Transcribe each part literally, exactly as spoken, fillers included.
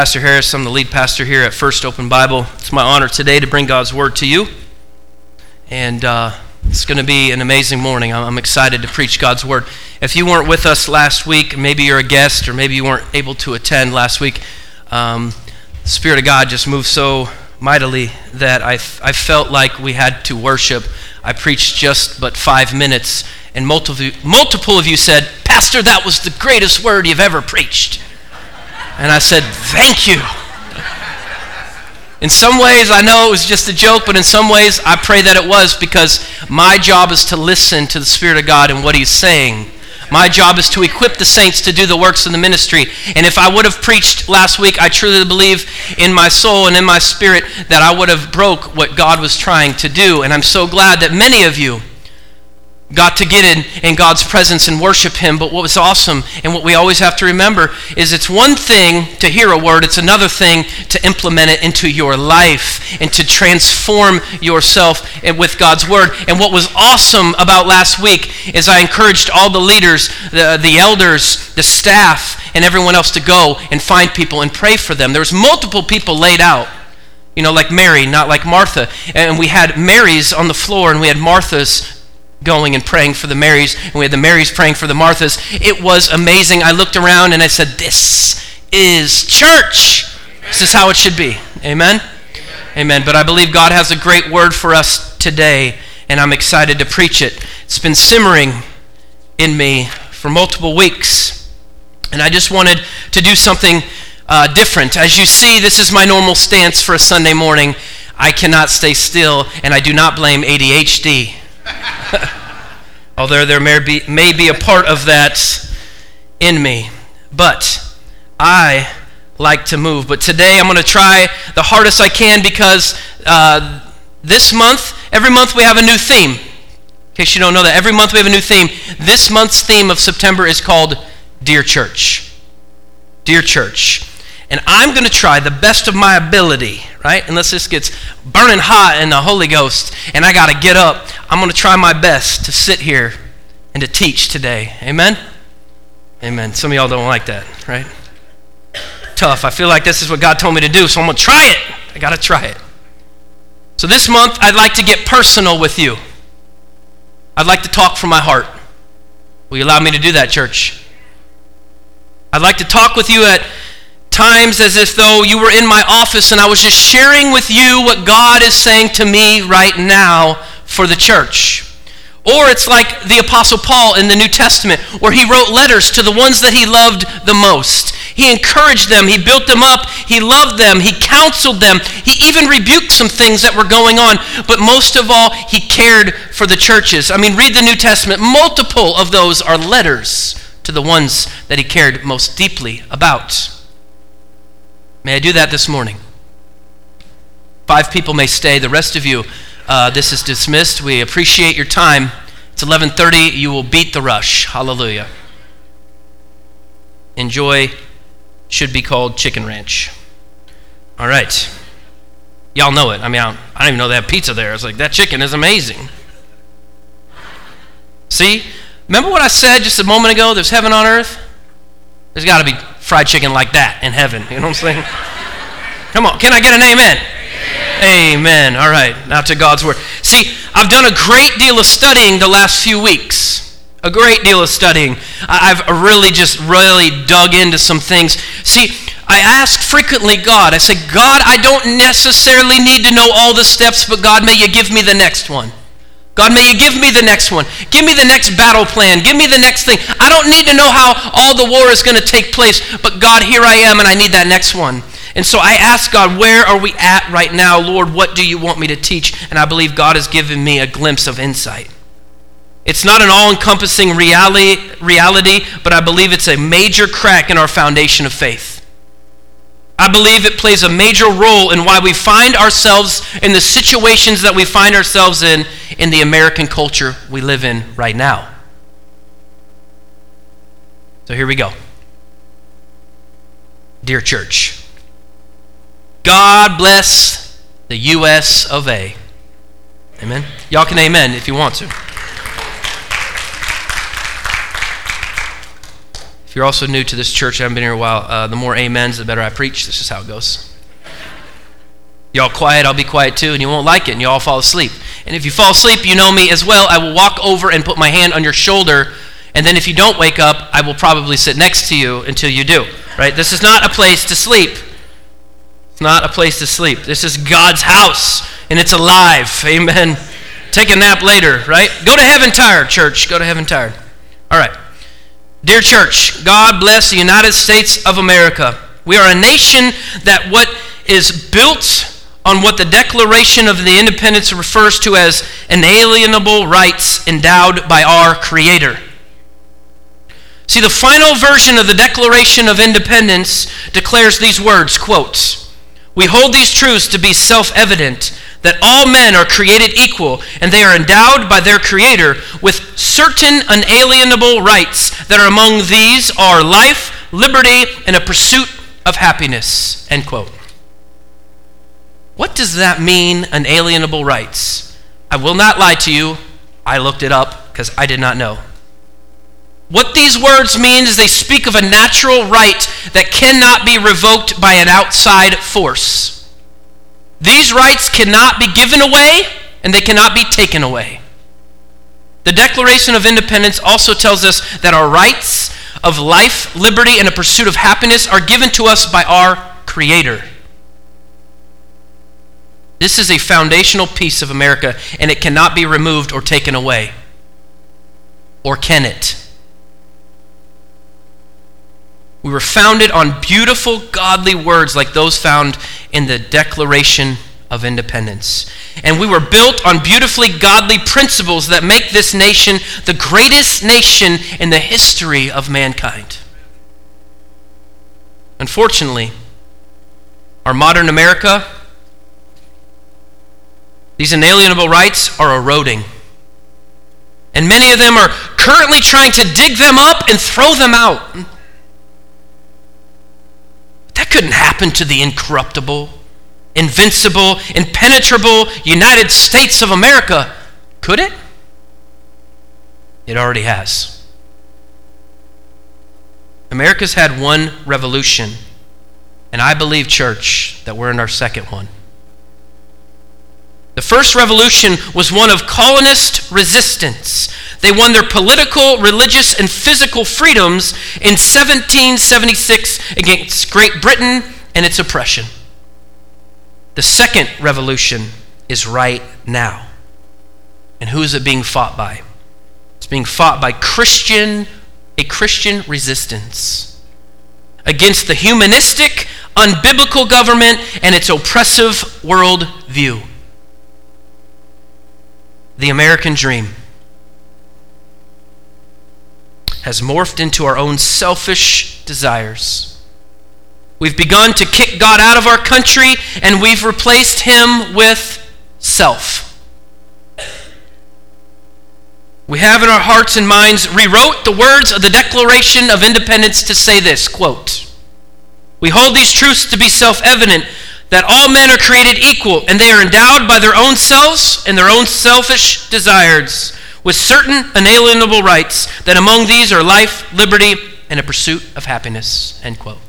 Pastor Harris. I'm the lead pastor here at First Open Bible. It's my honor today to bring God's Word to you. And uh, it's going to be an amazing morning. I'm excited to preach God's Word. If you weren't with us last week, maybe you're a guest or maybe you weren't able to attend last week, um, the Spirit of God just moved so mightily that I, I felt like we had to worship. I preached just but five minutes, and multiple, multiple of you said, "Pastor, that was the greatest word you've ever preached." And I said, "Thank you." In some ways, I know it was just a joke, but in some ways, I pray that it was, because my job is to listen to the Spirit of God and what He's saying. My job is to equip the saints to do the works of the ministry. And if I would have preached last week, I truly believe in my soul and in my spirit that I would have broke what God was trying to do. And I'm so glad that many of you got to get in, in God's presence and worship Him. But what was awesome, and what we always have to remember, is it's one thing to hear a word, it's another thing to implement it into your life and to transform yourself with God's Word. And what was awesome about last week is I encouraged all the leaders, the, the elders, the staff, and everyone else to go and find people and pray for them. There was multiple people laid out, you know, like Mary, not like Martha. And we had Marys on the floor and we had Marthas going and praying for the Marys, and we had the Marys praying for the Marthas. It was amazing. I looked around and I said, "This is church. Amen. This is how it should be." Amen? Amen? Amen. But I believe God has a great word for us today, and I'm excited to preach it. It's been simmering in me for multiple weeks, and I just wanted to do something uh, different. As you see, this is my normal stance for a Sunday morning. I cannot stay still, and I do not blame A D H D. Although there may be, may be a part of that in me. But I like to move. But today I'm going to try the hardest I can, because uh, this month, every month we have a new theme. In case you don't know that, every month we have a new theme. This month's theme of September is called Dear Church. Dear Church. And I'm going to try the best of my ability, right? Unless this gets burning hot in the Holy Ghost and I got to get up, I'm going to try my best to sit here and to teach today. Amen? Amen. Some of y'all don't like that, right? Tough. I feel like this is what God told me to do, so I'm going to try it. I got to try it. So this month, I'd like to get personal with you. I'd like to talk from my heart. Will you allow me to do that, church? I'd like to talk with you at times as if though you were in my office and I was just sharing with you what God is saying to me right now for the church. Or it's like the Apostle Paul in the New Testament, where he wrote letters to the ones that he loved the most. He encouraged them, he built them up, he loved them, he counseled them, he even rebuked some things that were going on, but most of all, he cared for the churches. I mean, read the New Testament. Multiple of those are letters to the ones that he cared most deeply about. May I do that this morning? Five people may stay. The rest of you, uh, this is dismissed. We appreciate your time. It's eleven thirty. You will beat the rush. Hallelujah. Enjoy should be called Chicken Ranch. All right. Y'all know it. I mean, I don't, I don't even know they have pizza there. It's like, that chicken is amazing. See? Remember what I said just a moment ago? There's heaven on earth? There's got to be fried chicken like that in heaven. You know what I'm saying? Come on. Can I get an amen? Amen. Amen. All right. Now to God's Word. See, I've done a great deal of studying the last few weeks. A great deal of studying. I've really just really dug into some things. See, I ask frequently God. I say, "God, I don't necessarily need to know all the steps, but God, may you give me the next one. God, may you give me the next one. Give me the next battle plan. Give me the next thing. I don't need to know how all the war is going to take place, but God, here I am, and I need that next one." And so I ask God, where are we at right now? Lord, what do you want me to teach? And I believe God has given me a glimpse of insight. It's not an all-encompassing reality, reality, but I believe it's a major crack in our foundation of faith. I believe it plays a major role in why we find ourselves in the situations that we find ourselves in in the American culture we live in right now. So here we go. Dear church, God bless the U S of A. Amen? Y'all can amen if you want to. If you're also new to this church, I haven't been here a while, uh, the more amens, the better I preach. This is how it goes. Y'all quiet, I'll be quiet too, and you won't like it, and you all fall asleep. And if you fall asleep, you know me as well. I will walk over and put my hand on your shoulder, and then if you don't wake up, I will probably sit next to you until you do. Right? This is not a place to sleep. It's not a place to sleep. This is God's house, and it's alive. Amen. Take a nap later, right? Go to heaven tired, church. Go to heaven tired. All right. Dear church, God bless the United States of America. We are a nation that what is built on what the Declaration of the Independence refers to as inalienable rights endowed by our Creator. See, the final version of the Declaration of Independence declares these words, quote, "We hold these truths to be self-evident, that all men are created equal, and they are endowed by their Creator with certain unalienable rights, that are among these are life, liberty, and a pursuit of happiness," end quote. What does that mean, unalienable rights? I will not lie to you. I looked it up because I did not know. What these words mean is they speak of a natural right that cannot be revoked by an outside force. These rights cannot be given away, and they cannot be taken away. The Declaration of Independence also tells us that our rights of life, liberty, and a pursuit of happiness are given to us by our Creator. This is a foundational piece of America, and it cannot be removed or taken away. Or can it? We were founded on beautiful, godly words like those found in the Declaration of Independence. And we were built on beautifully godly principles that make this nation the greatest nation in the history of mankind. Unfortunately, our modern America, these inalienable rights are eroding. And many of them are currently trying to dig them up and throw them out. That couldn't happen to the incorruptible, invincible, impenetrable United States of America, could it? It already has. America's had one revolution, and I believe, church, that we're in our second one. The first revolution was one of colonist resistance. They won their political, religious, and physical freedoms in seventeen seventy-six against Great Britain and its oppression. The second revolution is right now. And who is it being fought by? It's being fought by Christian, a Christian resistance against the humanistic, unbiblical government and its oppressive world view. The American dream has morphed into our own selfish desires. We've begun to kick God out of our country, and we've replaced Him with self. We have in our hearts and minds rewrote the words of the Declaration of Independence to say this, quote, "We hold these truths to be self-evident, that all men are created equal, and they are endowed by their own selves and their own selfish desires with certain unalienable rights, that among these are life, liberty, and a pursuit of happiness," end quote.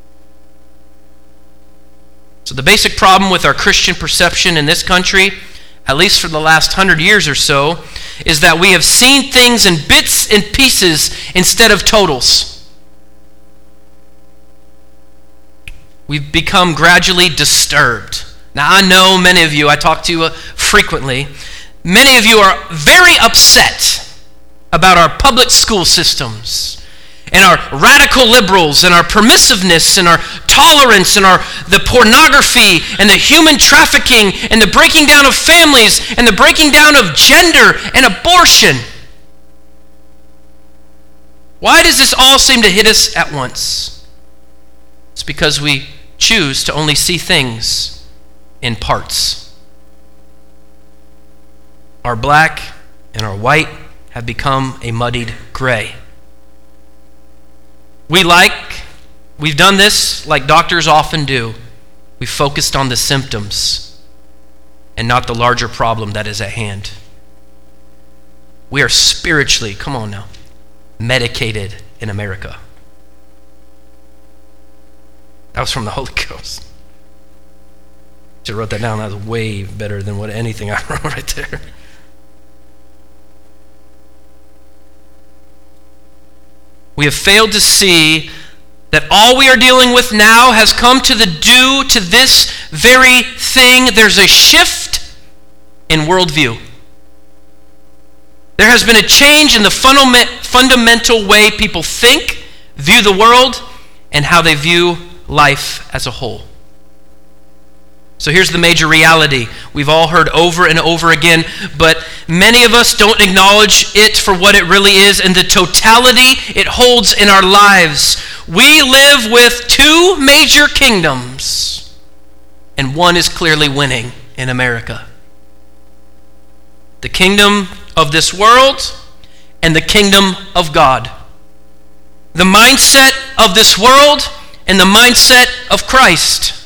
So the basic problem with our Christian perception in this country, at least for the last hundred years or so, is that we have seen things in bits and pieces instead of totals. We've become gradually disturbed. Now, I know many of you, I talk to you uh, frequently, many of you are very upset about our public school systems and our radical liberals and our permissiveness and our tolerance and our the pornography and the human trafficking and the breaking down of families and the breaking down of gender and abortion. Why does this all seem to hit us at once? It's because we choose to only see things in parts. Our black and our white have become a muddied gray. We like, we've done this like doctors often do. We focused on the symptoms and not the larger problem that is at hand. We are spiritually, come on now, medicated in America. That was from the Holy Ghost. Should have wrote that down. That was way better than what anything I wrote right there. We have failed to see that all we are dealing with now has come to the due to this very thing. There's a shift in worldview. There has been a change in the fundament, fundamental way people think, view the world, and how they view life as a whole. So here's the major reality we've all heard over and over again, but many of us don't acknowledge it for what it really is and the totality it holds in our lives. We live with two major kingdoms, and one is clearly winning in America. The kingdom of this world and the kingdom of God. The mindset of this world and the mindset of Christ.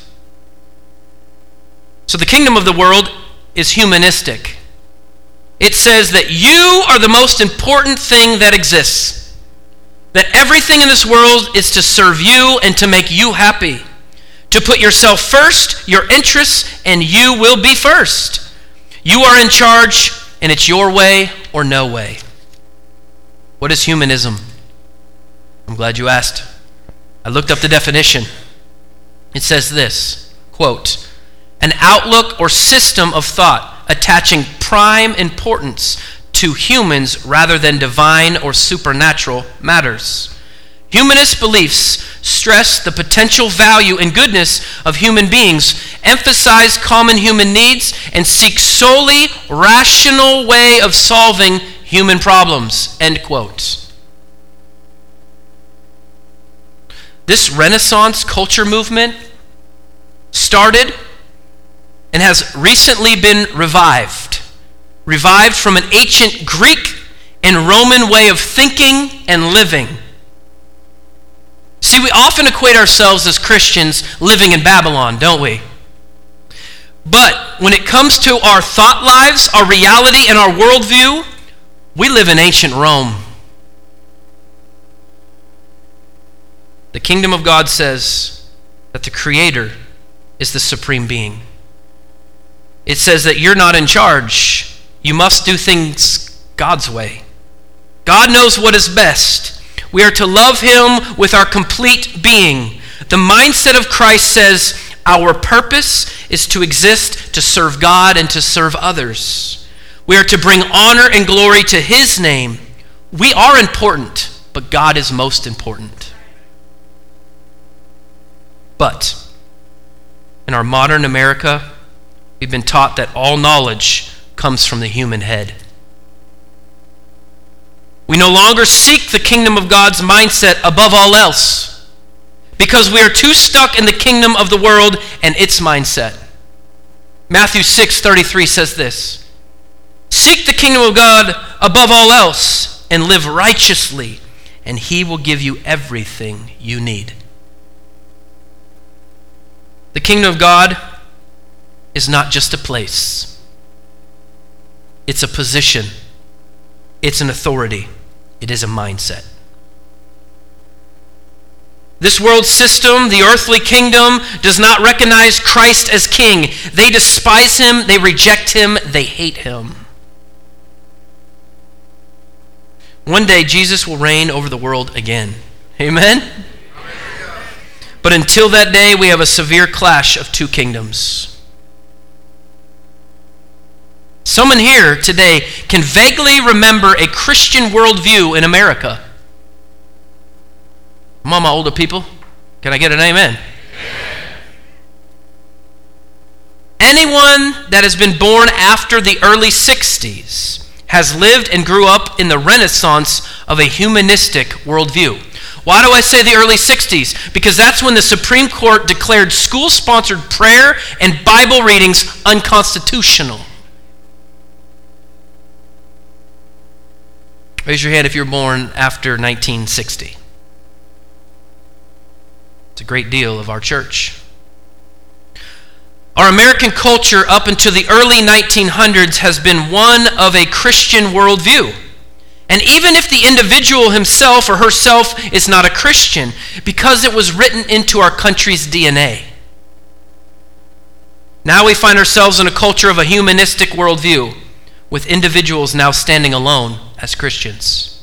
So the kingdom of the world is humanistic. It says that you are the most important thing that exists. That everything in this world is to serve you and to make you happy. To put yourself first, your interests, and you will be first. You are in charge, and it's your way or no way. What is humanism? I'm glad you asked. I looked up the definition. It says this, quote, an outlook or system of thought attaching prime importance to humans rather than divine or supernatural matters. Humanist beliefs stress the potential value and goodness of human beings, emphasize common human needs, and seek solely rational way of solving human problems, end quote. This Renaissance culture movement started and has recently been revived. Revived from an ancient Greek and Roman way of thinking and living. See, we often equate ourselves as Christians living in Babylon, don't we? But when it comes to our thought lives, our reality, and our worldview, we live in ancient Rome. The kingdom of God says that the Creator is the supreme being. It says that you're not in charge. You must do things God's way. God knows what is best. We are to love Him with our complete being. The mindset of Christ says our purpose is to exist to serve God and to serve others. We are to bring honor and glory to His name. We are important, but God is most important. But in our modern America, we've been taught that all knowledge comes from the human head. We no longer seek the kingdom of God's mindset above all else because we are too stuck in the kingdom of the world and its mindset. Matthew six thirty-three says this, seek the kingdom of God above all else and live righteously, and He will give you everything you need. The kingdom of God is not just a place. It's a position. It's an authority. It is a mindset. This world system, the earthly kingdom, does not recognize Christ as king. They despise Him, they reject Him, they hate Him. One day, Jesus will reign over the world again. Amen? But until that day, we have a severe clash of two kingdoms. Someone here today can vaguely remember a Christian worldview in America. Come on, my older people. Can I get an amen? Amen. Anyone that has been born after the early sixties has lived and grew up in the renaissance of a humanistic worldview. Why do I say the early sixties? Because that's when the Supreme Court declared school-sponsored prayer and Bible readings unconstitutional. Raise your hand if you were born after nineteen sixty. It's a great deal of our church. Our American culture up until the early nineteen hundreds has been one of a Christian worldview. And even if the individual himself or herself is not a Christian, because it was written into our country's D N A. Now we find ourselves in a culture of a humanistic worldview, with individuals now standing alone as Christians.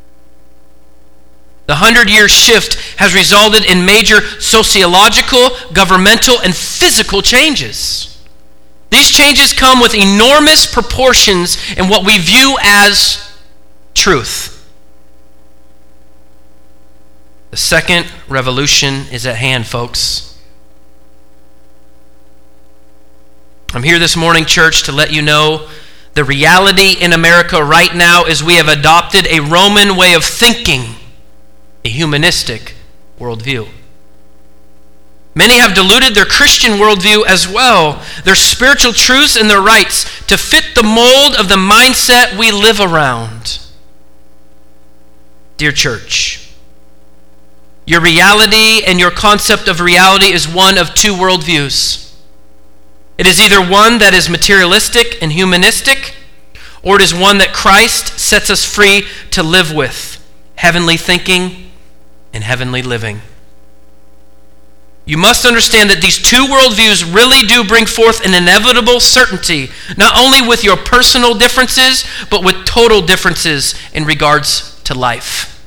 The hundred-year shift has resulted in major sociological, governmental, and physical changes. These changes come with enormous proportions in what we view as truth. The second revolution is at hand, folks. I'm here this morning, church, to let you know the reality in America right now is we have adopted a Roman way of thinking, a humanistic worldview. Many have diluted their Christian worldview as well, their spiritual truths and their rights to fit the mold of the mindset we live around. Dear church, your reality and your concept of reality is one of two worldviews. It is either one that is materialistic and humanistic, or it is one that Christ sets us free to live with, heavenly thinking and heavenly living. You must understand that these two worldviews really do bring forth an inevitable certainty, not only with your personal differences, but with total differences in regards to life.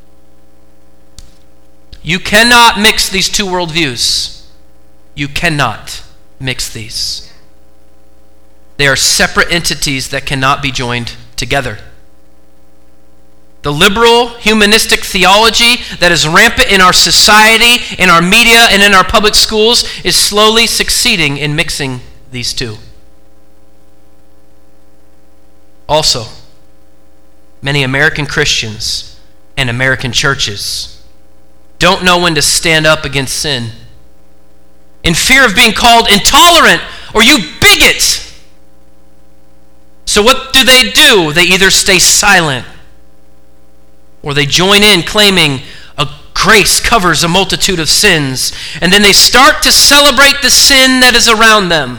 You cannot mix these two worldviews. You cannot mix these. They are separate entities that cannot be joined together. The liberal humanistic theology that is rampant in our society, in our media, and in our public schools is slowly succeeding in mixing these two. Also, many American Christians and American churches don't know when to stand up against sin, in fear of being called intolerant or you bigot. So what do they do? They either stay silent or they join in claiming a grace covers a multitude of sins, and then they start to celebrate the sin that is around them.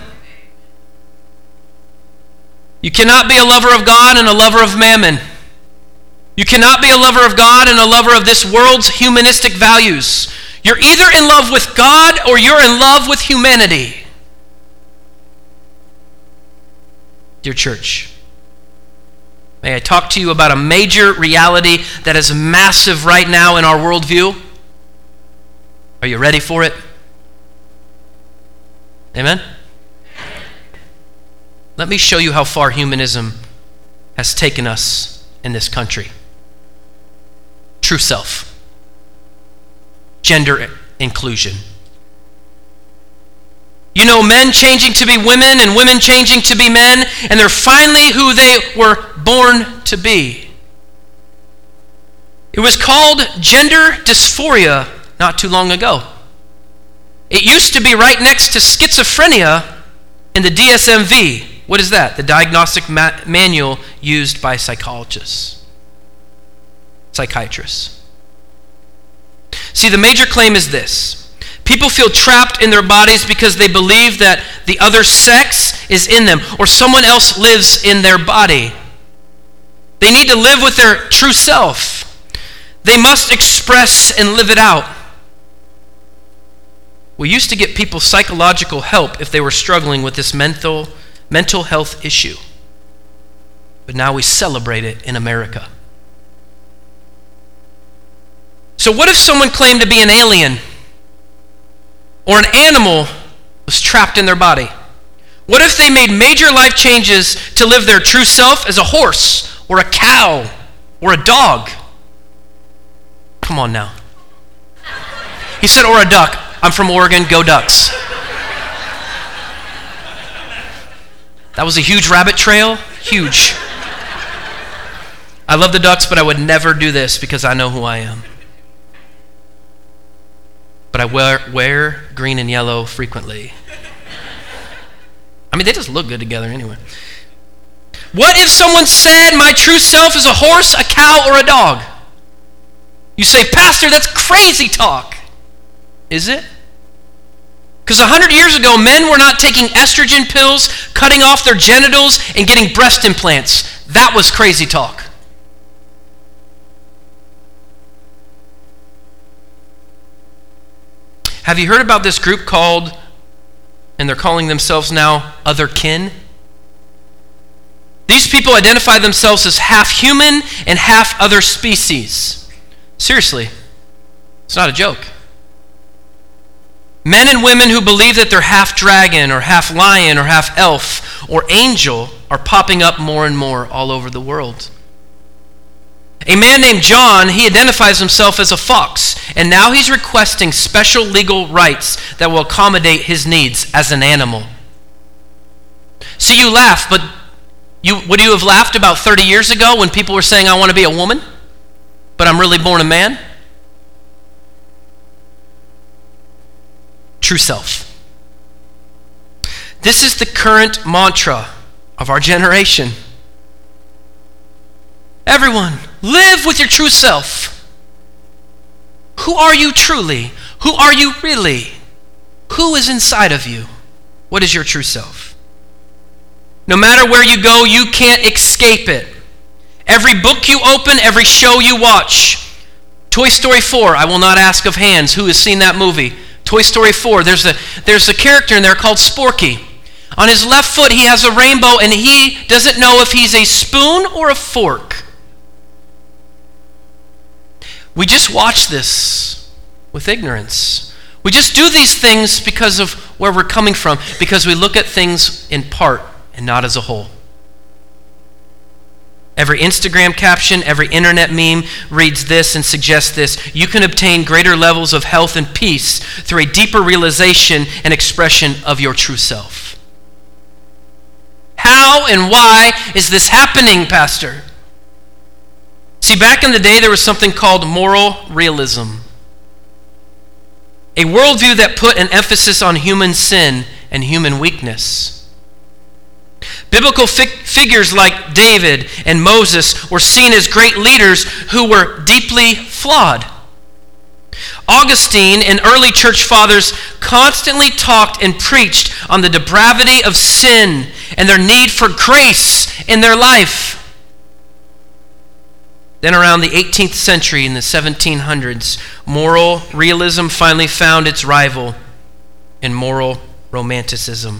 You cannot be a lover of God and a lover of mammon. You cannot be a lover of God and a lover of this world's humanistic values. You're either in love with God or you're in love with humanity. Dear church, may I talk to you about a major reality that is massive right now in our worldview? Are you ready for it? Amen? Let me show you how far humanism has taken us in this country. True self. Gender inclusion. You know, men changing to be women and women changing to be men, and they're finally who they were born to be. It was called gender dysphoria not too long ago. It used to be right next to schizophrenia in the D S M V. What is that? The diagnostic ma- manual used by psychologists, psychiatrists. See, the major claim is this. People feel trapped in their bodies because they believe that the other sex is in them or someone else lives in their body. They need to live with their true self. They must express and live it out. We used to get people psychological help if they were struggling with this mental, mental health issue. But now we celebrate it in America. So what if someone claimed to be an alien or an animal was trapped in their body? What if they made major life changes to live their true self as a horse or a cow or a dog? Come on now. He said, or a duck. I'm from Oregon, go Ducks. That was a huge rabbit trail, huge. I love the Ducks, but I would never do this because I know who I am. But I wear, wear green and yellow frequently. I mean, they just look good together anyway. What if someone said my true self is a horse, a cow, or a dog? You say, Pastor, that's crazy talk. Is it? Because a hundred years ago, men were not taking estrogen pills, cutting off their genitals, and getting breast implants. That was crazy talk. Have you heard about this group called, and they're calling themselves now, Other Kin? These people identify themselves as half human and half other species. Seriously, it's not a joke. Men and women who believe that they're half dragon or half lion or half elf or angel are popping up more and more all over the world. A man named John, he identifies himself as a fox, and now he's requesting special legal rights that will accommodate his needs as an animal. See, you laugh, but you would you have laughed about thirty years ago when people were saying, I want to be a woman, but I'm really born a man? True self. This is the current mantra of our generation. Everyone, live with your true self. Who are you truly? Who are you really? Who is inside of you? What is your true self? No matter where you go, you can't escape it. Every book you open, every show you watch. Toy Story four, I will not ask of hands who has seen that movie. Toy Story four, there's a, there's a character in there called Sporky. On his left foot, he has a rainbow, and he doesn't know if he's a spoon or a fork. We just watch this with ignorance. We just do these things because of where we're coming from, because we look at things in part and not as a whole. Every Instagram caption, every internet meme reads this and suggests this. You can obtain greater levels of health and peace through a deeper realization and expression of your true self. How and why is this happening, Pastor? See, back in the day, there was something called moral realism. A worldview that put an emphasis on human sin and human weakness. Biblical fig- figures like David and Moses were seen as great leaders who were deeply flawed. Augustine and early church fathers constantly talked and preached on the depravity of sin and their need for grace in their life. Then around the eighteenth century, in the seventeen hundreds, moral realism finally found its rival in moral romanticism.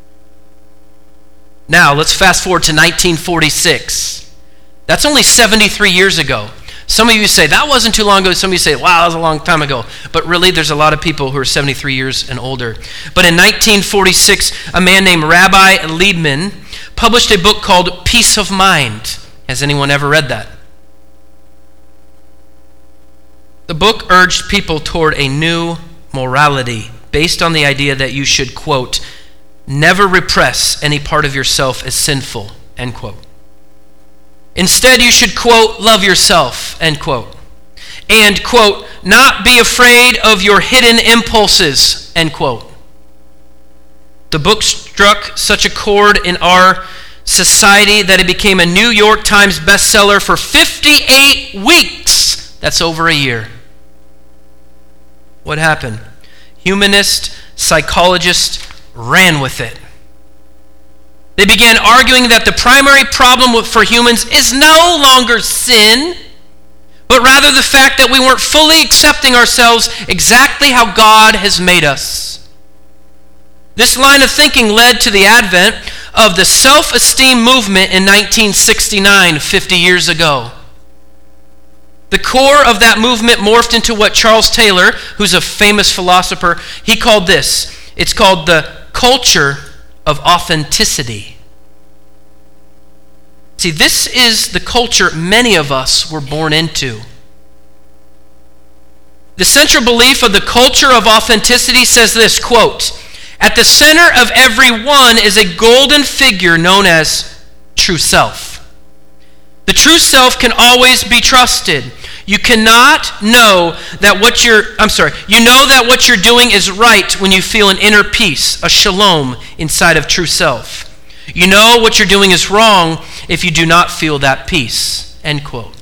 Now, let's fast forward to nineteen forty-six. That's only seventy-three years ago. Some of you say, that wasn't too long ago. Some of you say, wow, that was a long time ago. But really, there's a lot of people who are seventy-three years and older. But in nineteen forty-six, a man named Rabbi Liebman published a book called Peace of Mind. Has anyone ever read that? The book urged people toward a new morality based on the idea that you should, quote, never repress any part of yourself as sinful, end quote. Instead, you should, quote, love yourself, end quote. And, quote, not be afraid of your hidden impulses, end quote. The book struck such a chord in our society that it became a New York Times bestseller for fifty-eight weeks. That's over a year. What happened? Humanist psychologists ran with it. They began arguing that the primary problem for humans is no longer sin, but rather the fact that we weren't fully accepting ourselves exactly how God has made us. This line of thinking led to the advent of the self-esteem movement in nineteen sixty-nine, fifty years ago. The core of that movement morphed into what Charles Taylor, who's a famous philosopher, he called this. It's called the culture of authenticity. See, this is the culture many of us were born into. The central belief of the culture of authenticity says this, quote, at the center of every one is a golden figure known as true self. The true self can always be trusted. You cannot know that what you're, I'm sorry, you know that what you're doing is right when you feel an inner peace, a shalom inside of true self. You know what you're doing is wrong if you do not feel that peace, end quote.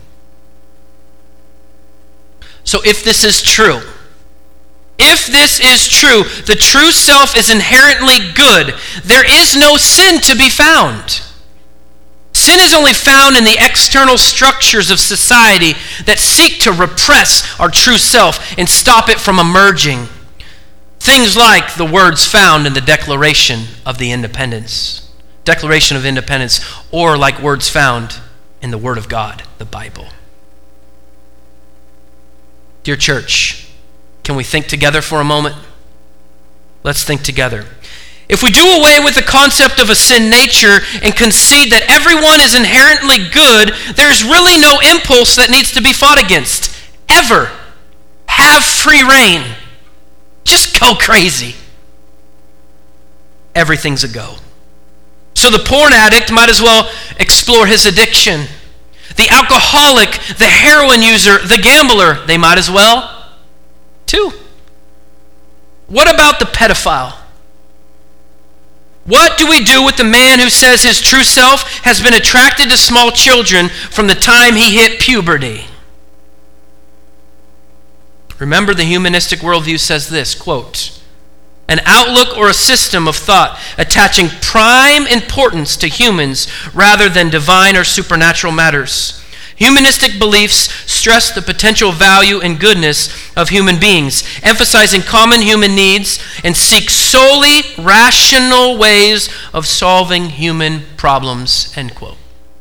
So if this is true, if this is true, the true self is inherently good. There is no sin to be found. Sin is only found in the external structures of society that seek to repress our true self and stop it from emerging. Things like the words found in the Declaration of the Independence, Declaration of Independence, or like words found in the Word of God, the Bible. Dear church, can we think together for a moment? Let's think together. If we do away with the concept of a sin nature and concede that everyone is inherently good, there's really no impulse that needs to be fought against. Ever. Have free reign. Just go crazy. Everything's a go. So the porn addict might as well explore his addiction. The alcoholic, the heroin user, the gambler, they might as well too. What about the pedophile? What do we do with the man who says his true self has been attracted to small children from the time he hit puberty? Remember, the humanistic worldview says this, quote, an outlook or a system of thought attaching prime importance to humans rather than divine or supernatural matters. Humanistic beliefs stress the potential value and goodness of human beings, emphasizing common human needs, and seek solely rational ways of solving human problems, end quote.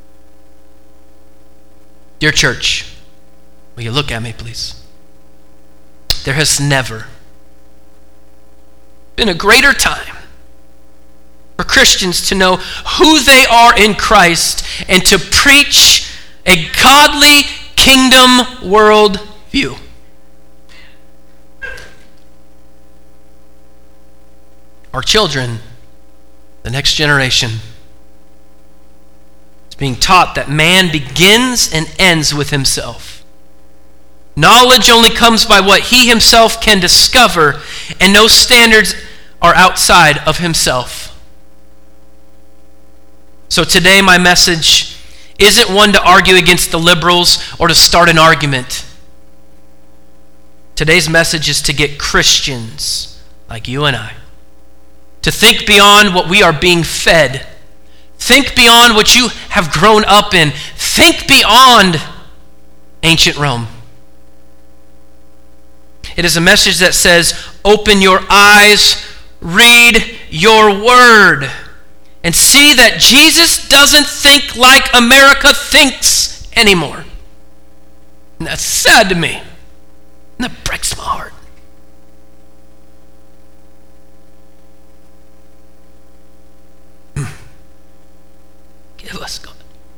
Dear church, will you look at me, please? There has never been a greater time for Christians to know who they are in Christ and to preach a godly kingdom world view. Our children, the next generation, is being taught that man begins and ends with himself. Knowledge only comes by what he himself can discover, and no standards are outside of himself. So today my message isn't one to argue against the liberals or to start an argument. Today's message is to get Christians like you and I to think beyond what we are being fed. Think beyond what you have grown up in. Think beyond ancient Rome. It is a message that says, open your eyes, read your word, and see that Jesus doesn't think like America thinks anymore. And that's sad to me. And that breaks my heart. Give us God.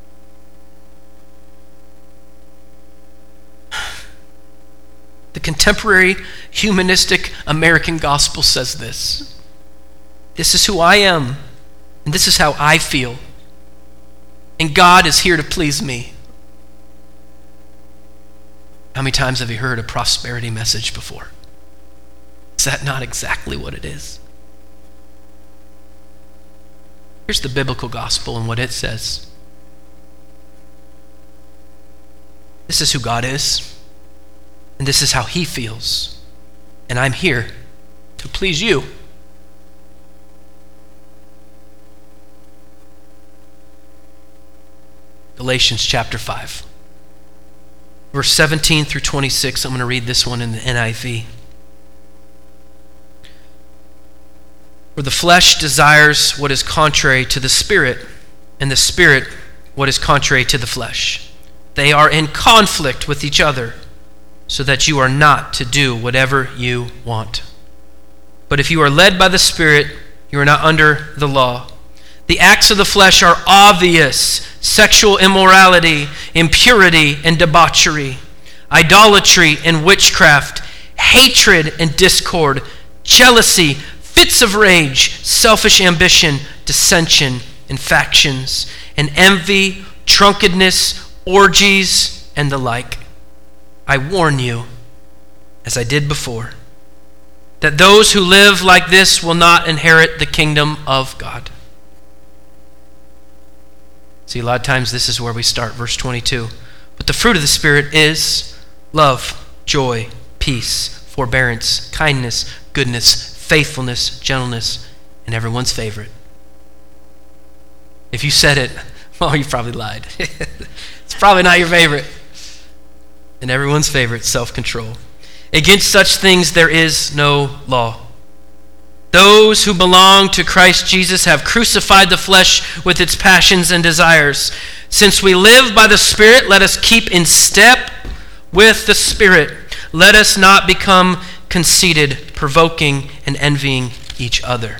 The contemporary humanistic American gospel says this. This is who I am, and this is how I feel. And God is here to please me. How many times have you heard a prosperity message before? Is that not exactly what it is? Here's the biblical gospel and what it says. This is who God is. And this is how he feels. And I'm here to please you. Galatians chapter five. Verse seventeen through twenty-six. I'm going to read this one in the N I V. For the flesh desires what is contrary to the spirit, and the spirit what is contrary to the flesh. They are in conflict with each other, so that you are not to do whatever you want. But if you are led by the Spirit, you are not under the law. The acts of the flesh are obvious: sexual immorality, impurity and debauchery, idolatry and witchcraft, hatred and discord, jealousy, fits of rage, selfish ambition, dissension, and factions, and envy, drunkenness, orgies, and the like. I warn you, as I did before, that those who live like this will not inherit the kingdom of God. See, a lot of times this is where we start, verse twenty-two. But the fruit of the Spirit is love, joy, peace, forbearance, kindness, goodness, faithfulness, gentleness, and everyone's favorite. If you said it, well, you probably lied. It's probably not your favorite. And everyone's favorite, self-control. Against such things there is no law. Those who belong to Christ Jesus have crucified the flesh with its passions and desires. Since we live by the Spirit, let us keep in step with the Spirit. Let us not become conceited, provoking and envying each other.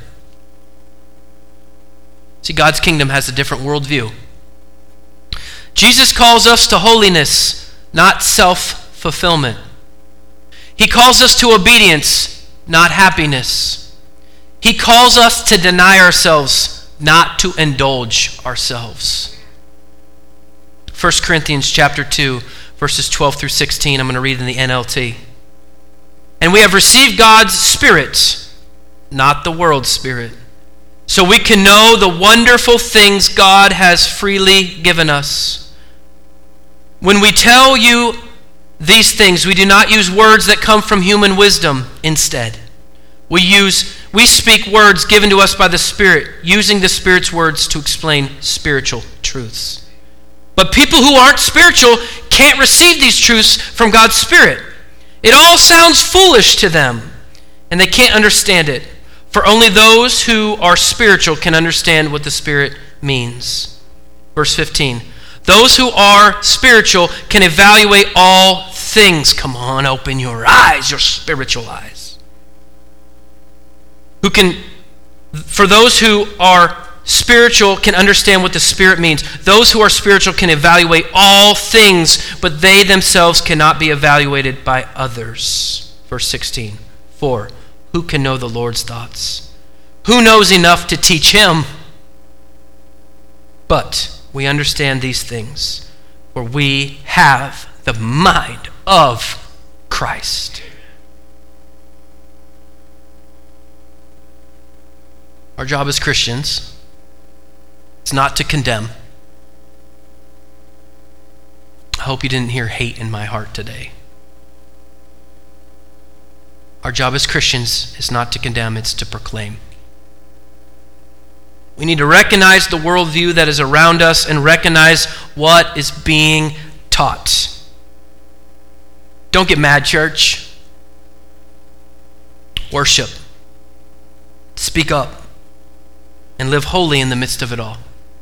See, God's kingdom has a different worldview. Jesus calls us to holiness, not self-fulfillment. He calls us to obedience, not happiness. He calls us to deny ourselves, not to indulge ourselves. First Corinthians chapter two, verses twelve through sixteen, I'm going to read in the N L T. And we have received God's Spirit, not the world's spirit, so we can know the wonderful things God has freely given us. When we tell you these things, we do not use words that come from human wisdom. Instead, we use we speak words given to us by the Spirit, using the Spirit's words to explain spiritual truths. But people who aren't spiritual can't receive these truths from God's Spirit. It all sounds foolish to them, and they can't understand it. For only those who are spiritual can understand what the Spirit means. Verse fifteen. Those who are spiritual can evaluate all things. Come on, open your eyes, your spiritual eyes. Who can, for those who are spiritual can understand what the Spirit means. Those who are spiritual can evaluate all things, but they themselves cannot be evaluated by others. Verse sixteen. For who can know the Lord's thoughts? Who knows enough to teach him? But we understand these things, for we have the mind of Christ. Our job as Christians is not to condemn. I hope you didn't hear hate in my heart today. Our job as Christians is not to condemn, it's to proclaim. We need to recognize the worldview that is around us and recognize what is being taught. Don't get mad, church. Worship. Speak up. And live holy in the midst of it all.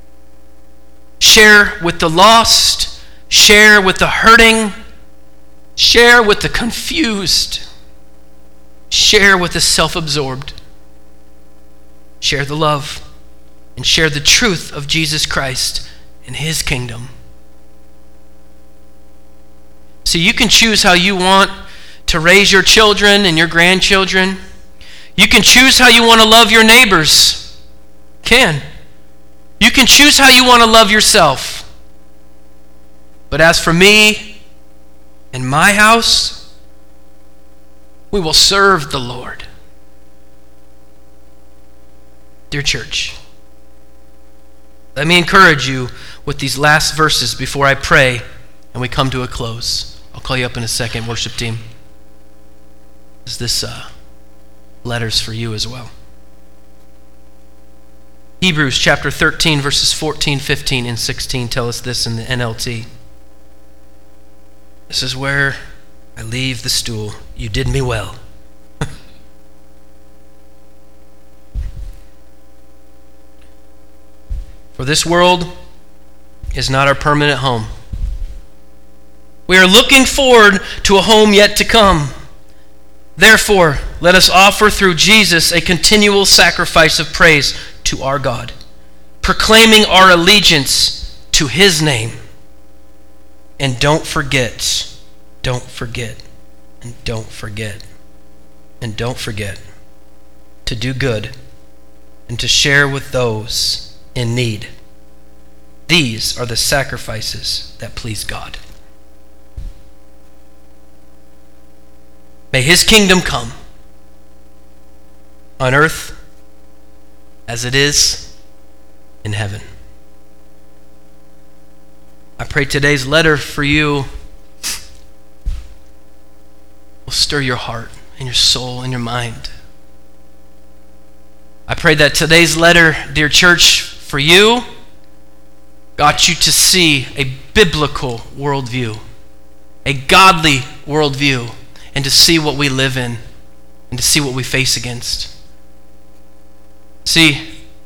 Share with the lost. Share with the hurting. Share with the confused. Share with the self-absorbed. Share the love. And share the truth of Jesus Christ and his kingdom. So you can choose how you want to raise your children and your grandchildren. You can choose how you want to love your neighbors. Can. You can choose how you want to love yourself. But as for me and my house, we will serve the Lord. Dear church, let me encourage you with these last verses before I pray and we come to a close. I'll call you up in a second, worship team. Is this uh, letters for you as well? Hebrews chapter thirteen, verses fourteen, fifteen, and sixteen tell us this in the N L T. This is where I leave the stool. You did me well. For this world is not our permanent home. We are looking forward to a home yet to come. Therefore, let us offer through Jesus a continual sacrifice of praise to our God, proclaiming our allegiance to his name. And don't forget, don't forget, and don't forget, and don't forget to do good and to share with those in need. These are the sacrifices that please God. May his kingdom come on earth as it is in heaven. I pray today's letter for you will stir your heart and your soul and your mind. I pray that today's letter, dear church, for you, got you to see a biblical worldview, a godly worldview, and to see what we live in and to see what we face against. See,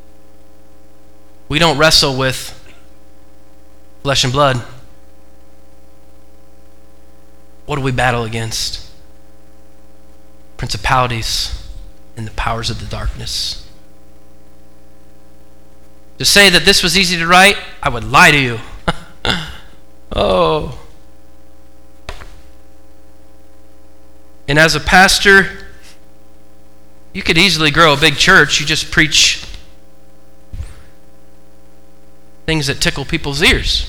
we don't wrestle with flesh and blood. What do we battle against? Principalities and the powers of the darkness. To say that this was easy to write, I would lie to you. Oh. And as a pastor, you could easily grow a big church. You just preach things that tickle people's ears.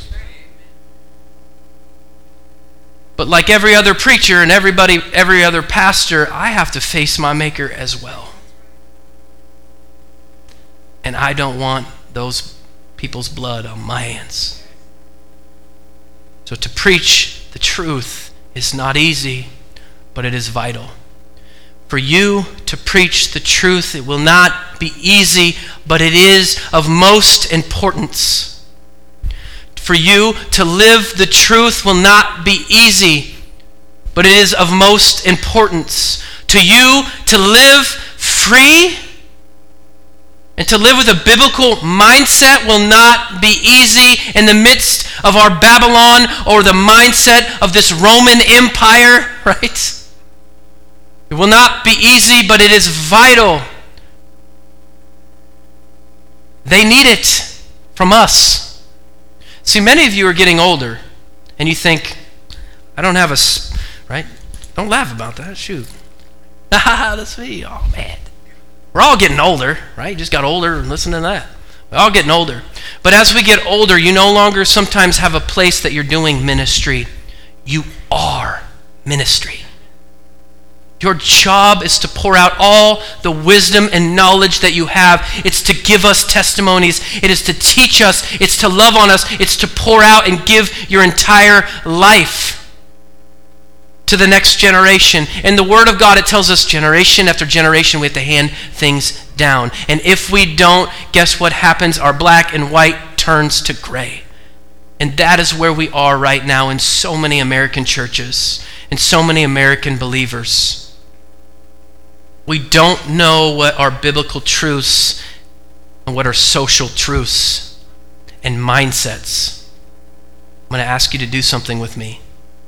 But like every other preacher and everybody, every other pastor, I have to face my Maker as well. And I don't want those people's blood on my hands. So to preach the truth is not easy, but it is vital. For you to preach the truth, it will not be easy, but it is of most importance. For you to live the truth will not be easy, but it is of most importance. To you to live free and to live with a biblical mindset will not be easy in the midst of our Babylon or the mindset of this Roman Empire, right? It will not be easy, but it is vital. They need it from us. See, many of you are getting older, and you think, I don't have a, right? Don't laugh about that, shoot. Haha, that's me, oh man. We're all getting older, right? You just got older and listen to that. We're all getting older. But as we get older, you no longer sometimes have a place that you're doing ministry. You are ministry. Your job is to pour out all the wisdom and knowledge that you have. It's to give us testimonies. It is to teach us. It's to love on us. It's to pour out and give your entire life to the next generation. In the Word of God, it tells us generation after generation we have to hand things down. And if we don't, guess what happens? Our black and white turns to gray. And that is where we are right now in so many American churches and so many American believers. We don't know what are biblical truths and what are social truths and mindsets. I'm going to ask you to do something with me.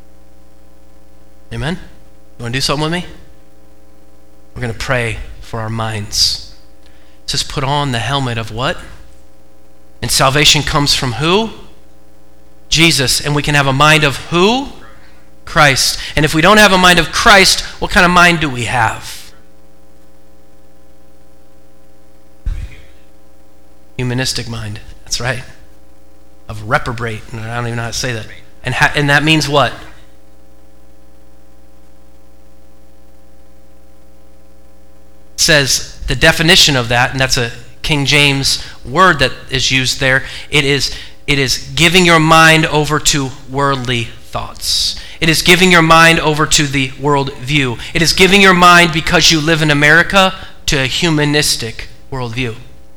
Amen? You want to do something with me? We're going to pray for our minds. It says put on the helmet of what? And salvation comes from who? Jesus. And we can have a mind of who? Christ. And if we don't have a mind of Christ, what kind of mind do we have? Humanistic mind. That's right. Of reprobate. I don't even know how to say that. And, ha- and that means what? It says the definition of that, and that's a King James word that is used there. It is, it is giving your mind over to worldly thoughts. It is giving your mind over to the world view. It is giving your mind, because you live in America, to a humanistic worldview.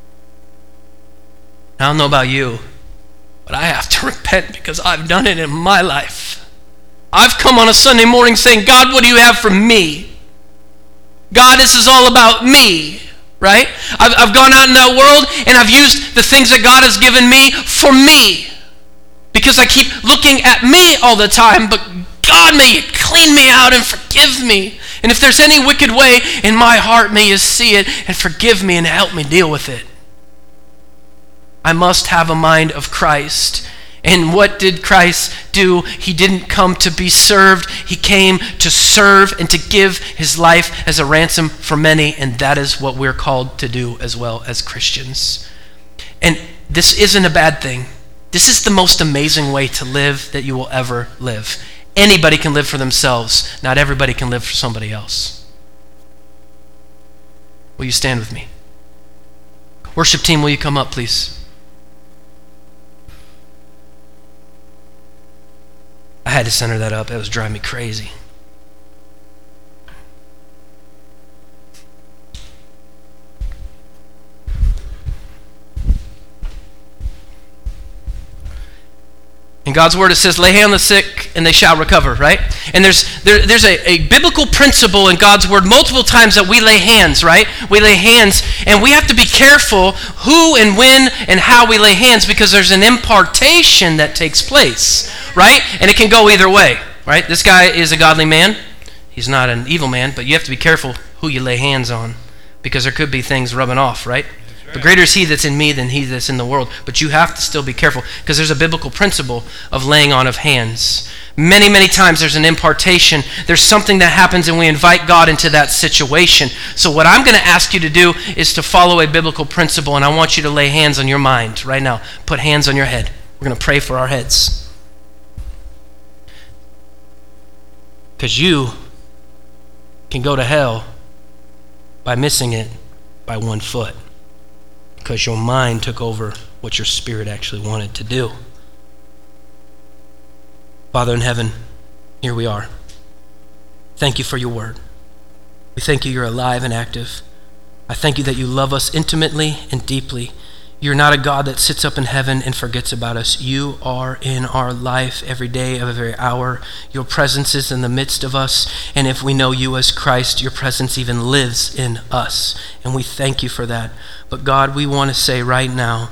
I don't know about you, but I have to repent because I've done it in my life. I've come on a Sunday morning saying, God, what do you have for me? God, this is all about me, right? I've, I've gone out in that world and I've used the things that God has given me for me because I keep looking at me all the time, but God, may you clean me out and forgive me. And if there's any wicked way in my heart, may you see it and forgive me and help me deal with it. I must have a mind of Christ. And what did Christ do? He didn't come to be served. He came to serve and to give his life as a ransom for many. And that is what we're called to do as well as Christians. And this isn't a bad thing. This is the most amazing way to live that you will ever live. Anybody can live for themselves. Not everybody can live for somebody else. Will you stand with me? Worship team, will you come up, please? I had to center that up. It was driving me crazy. In God's word, it says, lay hand on the sick and they shall recover, right? And there's there, there's a, a biblical principle in God's word multiple times that we lay hands, right? We lay hands, and we have to be careful who and when and how we lay hands, because there's an impartation that takes place, right? And it can go either way, right? This guy is a godly man. He's not an evil man, but you have to be careful who you lay hands on, because there could be things rubbing off, right? But greater is he that's in me than he that's in the world. But you have to still be careful, because there's a biblical principle of laying on of hands. Many, many times there's an impartation. There's something that happens, and we invite God into that situation. So what I'm going to ask you to do is to follow a biblical principle, and I want you to lay hands on your mind right now. Put hands on your head. We're going to pray for our heads. Because you can go to hell by missing it by one foot, because your mind took over what your spirit actually wanted to do. Father in heaven, here we are. Thank you for your word. We thank you you're alive and active. I thank you that you love us intimately and deeply. You're not a God that sits up in heaven and forgets about us. You are in our life every day of every hour. Your presence is in the midst of us. And if we know you as Christ, your presence even lives in us. And we thank you for that. But God, we want to say right now,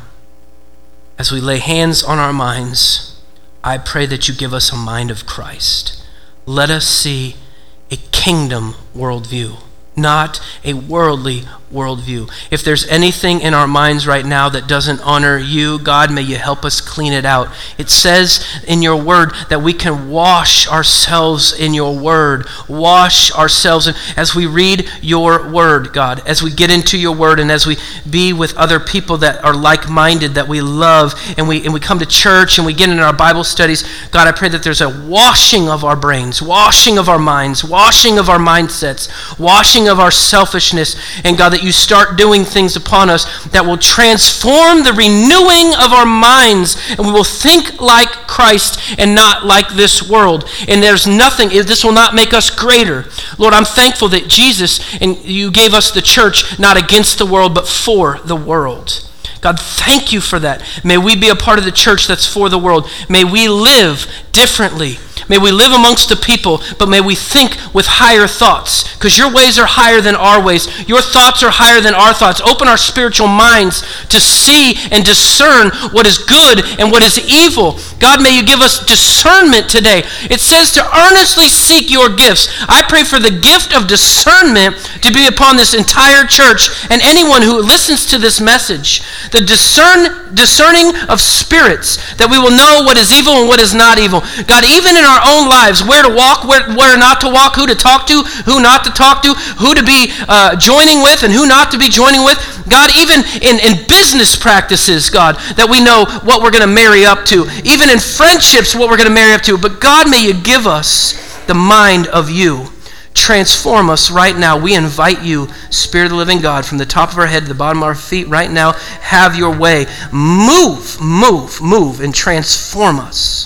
as we lay hands on our minds, I pray that you give us a mind of Christ. Let us see a kingdom worldview, not a worldly worldview. If there's anything in our minds right now that doesn't honor you, God, may you help us clean it out. It says in your word that we can wash ourselves in your word. Wash ourselves in, as we read your word, God, as we get into your word, and as we be with other people that are like-minded, that we love, and we and we come to church and we get into our Bible studies. God, I pray that there's a washing of our brains, washing of our minds, washing of our mindsets, washing of our selfishness, and God, that you start doing things upon us that will transform the renewing of our minds, and we will think like Christ and not like this world. And there's nothing, this will not make us greater. Lord, I'm thankful that Jesus, and you gave us the church not against the world, but for the world. God, thank you for that. May we be a part of the church that's for the world. May we live differently. May we live amongst the people, but may we think with higher thoughts, because your ways are higher than our ways. Your thoughts are higher than our thoughts. Open our spiritual minds to see and discern what is good and what is evil. God, may you give us discernment today. It says to earnestly seek your gifts. I pray for the gift of discernment to be upon this entire church and anyone who listens to this message. The discern, discerning of spirits, that we will know what is evil and what is not evil. God, even in our own lives, where to walk, where, where not to walk, who to talk to, who not to talk to, who to be uh, joining with and who not to be joining with. God, even in, in business practices, God, that we know what we're going to marry up to. Even in friendships, what we're going to marry up to. But God, may you give us the mind of you. Transform us right now. We invite you, Spirit of the living God, from the top of our head to the bottom of our feet right now. Have your way. Move, move, move, and transform us.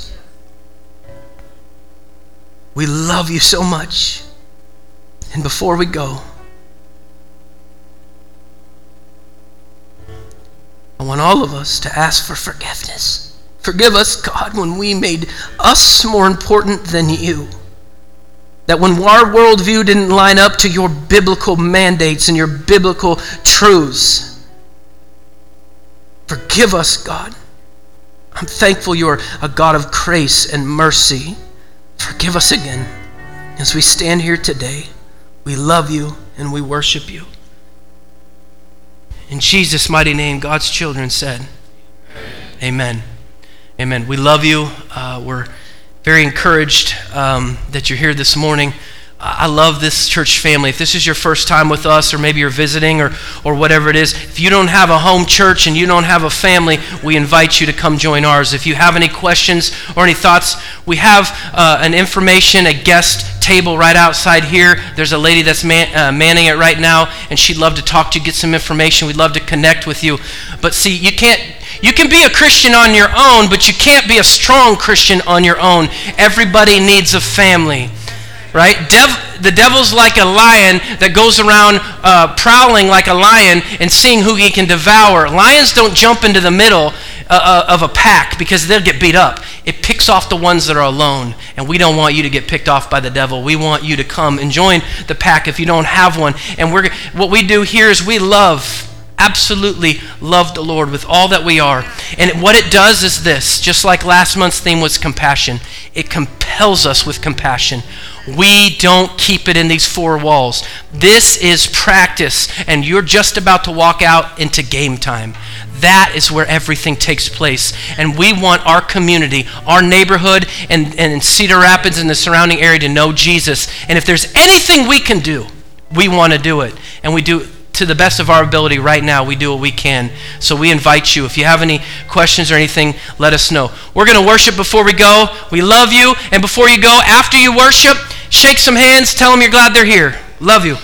We love you so much. And before we go, I want all of us to ask for forgiveness. Forgive us, God, when we made us more important than you. That when our worldview didn't line up to your biblical mandates and your biblical truths. Forgive us, God. I'm thankful you're a God of grace and mercy. Forgive us again. As we stand here today, we love you and we worship you. In Jesus' mighty name, God's children said, Amen. Amen. Amen. We love you. Uh, we're very encouraged um, that you're here this morning. I love this church family. If this is your first time with us, or maybe you're visiting, or or whatever it is, if you don't have a home church and you don't have a family, we invite you to come join ours. If you have any questions or any thoughts, we have uh, an information, a guest table right outside here. There's a lady that's man, uh, manning it right now, and she'd love to talk to you, get some information. We'd love to connect with you. But see, you can't. You can be a Christian on your own, but you can't be a strong Christian on your own. Everybody needs a family, right? Dev, the devil's like a lion that goes around uh, prowling like a lion and seeing who he can devour. Lions don't jump into the middle. uh, of a pack because they'll get beat up. It picks off the ones that are alone, and we don't want you to get picked off by the devil. We want you to come and join the pack if you don't have one. And we're what we do here is we love, absolutely love the Lord with all that we are. And what it does is this, just like last month's theme was compassion, it compels us with compassion. We don't keep it in these four walls. This is practice, and you're just about to walk out into game time. That is where everything takes place. And we want our community, our neighborhood, and, and Cedar Rapids and the surrounding area to know Jesus. And if there's anything we can do, we want to do it. And we do it to the best of our ability right now. We do what we can. So we invite you. If you have any questions or anything, let us know. We're going to worship before we go. We love you. And before you go, after you worship, shake some hands. Tell them you're glad they're here. Love you.